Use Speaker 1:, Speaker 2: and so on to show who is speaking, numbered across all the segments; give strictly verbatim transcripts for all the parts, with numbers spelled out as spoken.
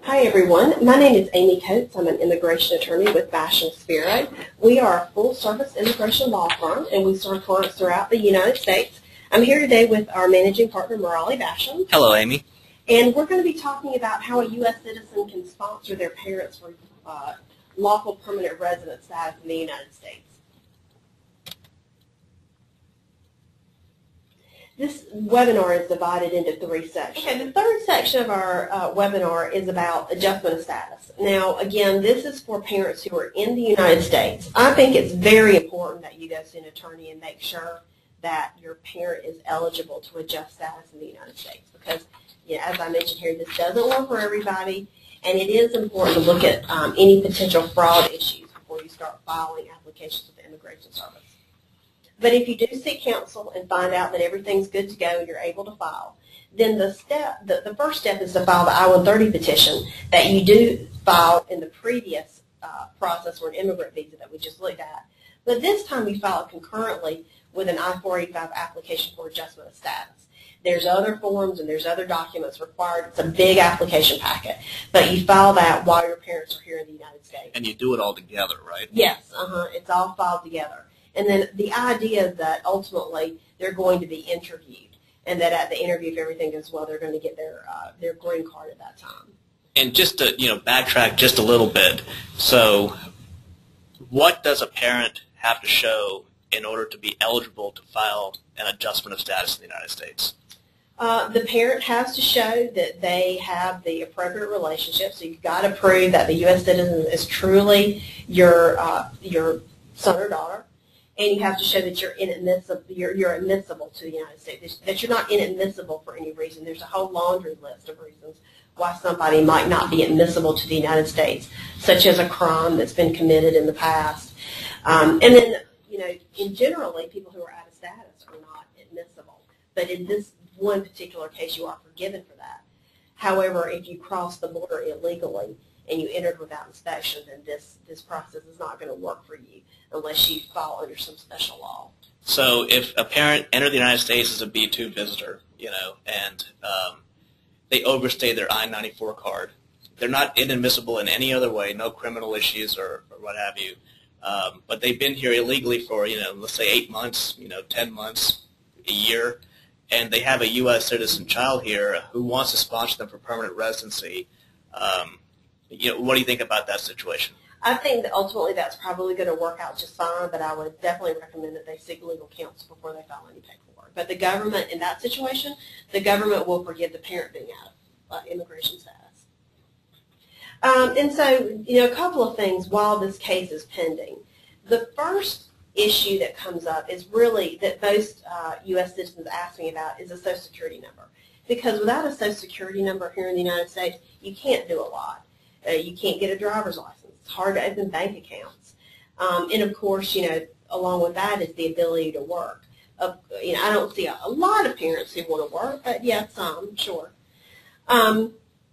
Speaker 1: Hi everyone, my name is Amy Coates. I'm an immigration attorney with Bash and Spiro. We are a full-service immigration law firm and we serve clients throughout the United States. I'm here today with our managing partner, Morali Basham.
Speaker 2: Hello, Amy.
Speaker 1: And we're going to be talking about how a U S citizen can sponsor their parents for uh, lawful permanent resident status in the United States. This webinar is divided into three sections. Okay, the third section of our uh, webinar is about adjustment of status. Now, again, this is for parents who are in the United States. I think it's very important that you go see an attorney and make sure that your parent is eligible to adjust status in the United States because, you know, as I mentioned here, this doesn't work for everybody, and it is important to look at um, any potential fraud issues before you start filing applications with the Immigration Service. But if you do seek counsel and find out that everything's good to go and you're able to file, then the step, the, the first step is to file the I one thirty petition that you do file in the previous uh, process for an immigrant visa that we just looked at. But this time you file it concurrently with an I four eighty-five application for adjustment of status. There's other forms and there's other documents required. It's a big application packet. But you file that while your parents are here in the United States.
Speaker 2: And you do it all together, right?
Speaker 1: Yes, uh-huh. It's all filed together. And then the idea that ultimately they're going to be interviewed, and that at the interview, if everything goes well, they're going to get their uh, their green card at that time.
Speaker 2: And just to you know backtrack just a little bit, so what does a parent have to show in order to be eligible to file an adjustment of status in the United States?
Speaker 1: Uh, the parent has to show that they have the appropriate relationship. So you've got to prove that the U S citizen is truly your uh, your son or daughter. And you have to show that you're inadmissible, you're, you're admissible to the United States, that you're not inadmissible for any reason. There's a whole laundry list of reasons why somebody might not be admissible to the United States, such as a crime that's been committed in the past. Um, and then, you know, in generally, people who are out of status are not admissible. But in this one particular case, you are forgiven for that. However, if you cross the border illegally and you entered without inspection, then this, this process is not going to work for you unless you fall under some special law.
Speaker 2: So if a parent entered the United States as a B two visitor, you know, and um, they overstay their I ninety-four card, they're not inadmissible in any other way, no criminal issues or, or what have you, um, but they've been here illegally for, you know, let's say eight months, you know, ten months, a year, and they have a U S citizen child here who wants to sponsor them for permanent residency. Um, you know, what do you think about that situation?
Speaker 1: I think that ultimately that's probably going to work out just fine, but I would definitely recommend that they seek legal counsel before they file any paperwork. But the government, in that situation, the government will forgive the parent being out of uh, immigration status. Um, and so, you know, a couple of things while this case is pending. The first issue that comes up is really that most uh, U S citizens ask me about is a Social Security number. Because without a Social Security number here in the United States, you can't do a lot. Uh, you can't get a driver's license. It's hard to open bank accounts. Um, and, of course, you know, along with that is the ability to work. Uh, you know, I don't see a, a lot of parents who want to work, but, yeah, some, sure. Um,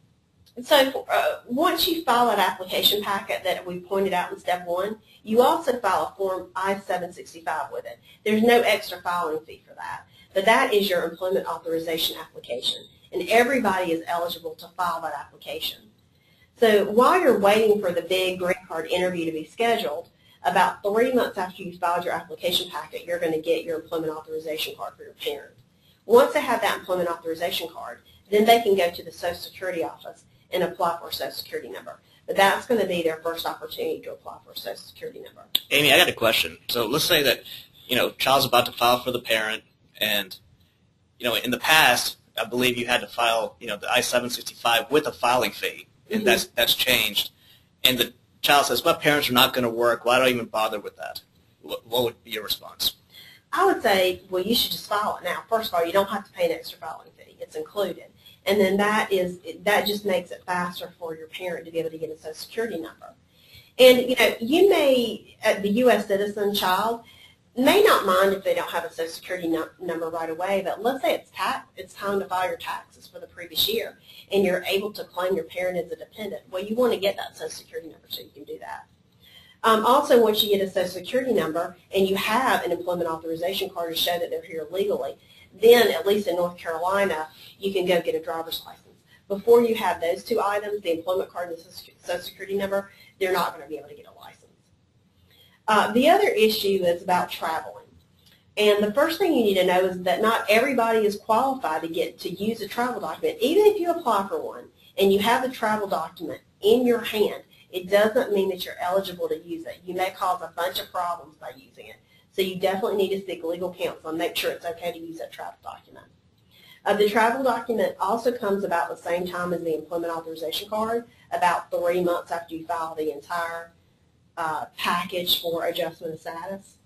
Speaker 1: so uh, once you file that application packet that we pointed out in step one, you also file a Form I seven sixty-five with it. There's no extra filing fee for that. But that is your employment authorization application, and everybody is eligible to file that application. So while you're waiting for the big green card interview to be scheduled, about three months after you filed your application packet, you're going to get your employment authorization card for your parent. Once they have that employment authorization card, then they can go to the Social Security office and apply for a Social Security number. But that's going to be their first opportunity to apply for a Social Security number.
Speaker 2: Amy, I got a question. So let's say that, you know, child's about to file for the parent, and, you know, in the past, I believe you had to file, you know, the I seven sixty-five with a filing fee. And mm-hmm. that's that's changed, and the child says, "My parents are not going to work. Why do I even bother with that?" What, what would be your response?
Speaker 1: I would say, well, you should just file it now. First of all, you don't have to pay an extra filing fee; it's included, and then that is that just makes it faster for your parent to be able to get a Social Security number. And you know, you may, uh, the U S citizen child may not mind if they don't have a Social Security no number right away, but let's say it's tax, it's time to file your taxes for the previous year, and you're able to claim your parent as a dependent. Well, you want to get that Social Security number so you can do that. Um, also, once you get a Social Security number and you have an employment authorization card to show that they're here legally, then, at least in North Carolina, you can go get a driver's license. Before you have those two items, the employment card and the Social Security number, they're not going to be able to get a license. Uh, the other issue is about traveling. And the first thing you need to know is that not everybody is qualified to get to use a travel document. Even if you apply for one and you have the travel document in your hand, it doesn't mean that you're eligible to use it. You may cause a bunch of problems by using it. So you definitely need to seek legal counsel and make sure it's okay to use that travel document. Uh, the travel document also comes about the same time as the employment authorization card, about three months after you file the entire uh, package for adjustment of status.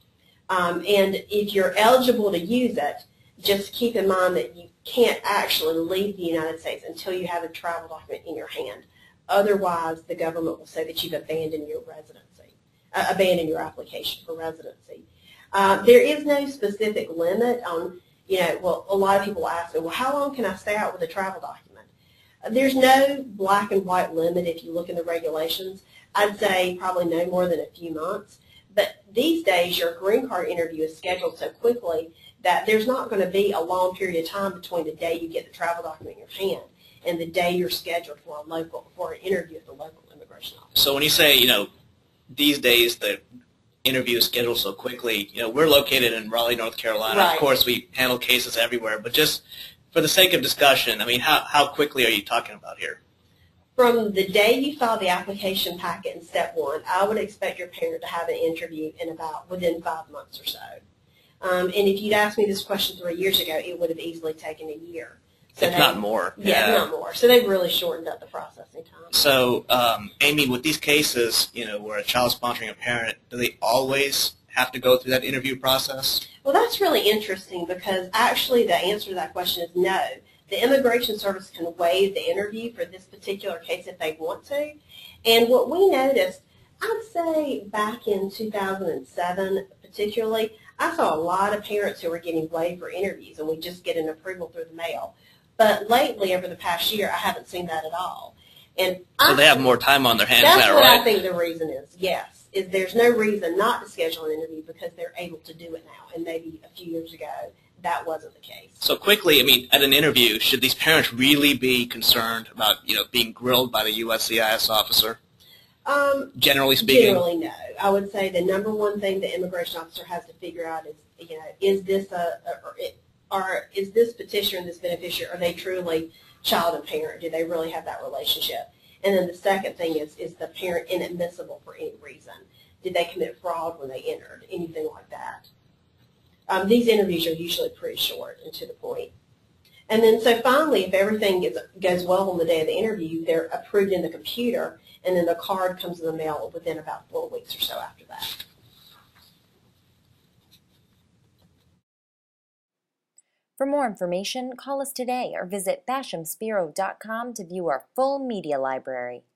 Speaker 1: Um, and if you're eligible to use it, just keep in mind that you can't actually leave the United States until you have a travel document in your hand. Otherwise, the government will say that you've abandoned your residency, uh, abandoned your application for residency. Uh, there is no specific limit on, you know, well, a lot of people ask me, well, how long can I stay out with a travel document? Uh, there's no black and white limit if you look in the regulations. I'd say probably no more than a few months. But these days, your green card interview is scheduled so quickly that there's not going to be a long period of time between the day you get the travel document in your hand and the day you're scheduled for a local for an interview at the local immigration office.
Speaker 2: So when you say, you know, these days the interview is scheduled so quickly, you know, we're located in Raleigh, North Carolina.
Speaker 1: Right.
Speaker 2: Of course, we handle cases everywhere, but just for the sake of discussion, I mean, how, how quickly are you talking about here?
Speaker 1: From the day you file the application packet in step one, I would expect your parent to have an interview in about within five months or so. Um, and if you'd asked me this question three years ago, it would have easily taken a year. So
Speaker 2: if
Speaker 1: they,
Speaker 2: not more.
Speaker 1: Yeah,
Speaker 2: yeah,
Speaker 1: not more. So they've really shortened up the processing time.
Speaker 2: So, um, Amy, with these cases, you know, where a child is sponsoring a parent, do they always have to go through that interview process?
Speaker 1: Well, that's really interesting because actually the answer to that question is no. The Immigration Service can waive the interview for this particular case if they want to. And what we noticed, I'd say back in two thousand seven particularly, I saw a lot of parents who were getting waived for interviews and we just get an approval through the mail. But lately, over the past year, I haven't seen that at all. And
Speaker 2: so
Speaker 1: I,
Speaker 2: they have more time on their hands
Speaker 1: that's
Speaker 2: now,
Speaker 1: what
Speaker 2: right?
Speaker 1: I think the reason is, yes. Is there's no reason not to schedule an interview because they're able to do it now. And maybe a few years ago, that wasn't the case.
Speaker 2: So quickly, I mean, at an interview, should these parents really be concerned about, you know, being grilled by the U S C I S officer?
Speaker 1: Um,
Speaker 2: generally speaking?
Speaker 1: Generally, no. I would say the number one thing the immigration officer has to figure out is, you know, is this a, a or, it, or is this petitioner and this beneficiary, are they truly child and parent? Do they really have that relationship? And then the second thing is, is the parent inadmissible for any reason? Did they commit fraud when they entered? Anything like that. Um, these interviews are usually pretty short and to the point. And then so finally, if everything gets, goes well on the day of the interview, they're approved in the computer, and then the card comes in the mail within about four weeks or so after that.
Speaker 3: For more information, call us today or visit basham spiro dot com to view our full media library.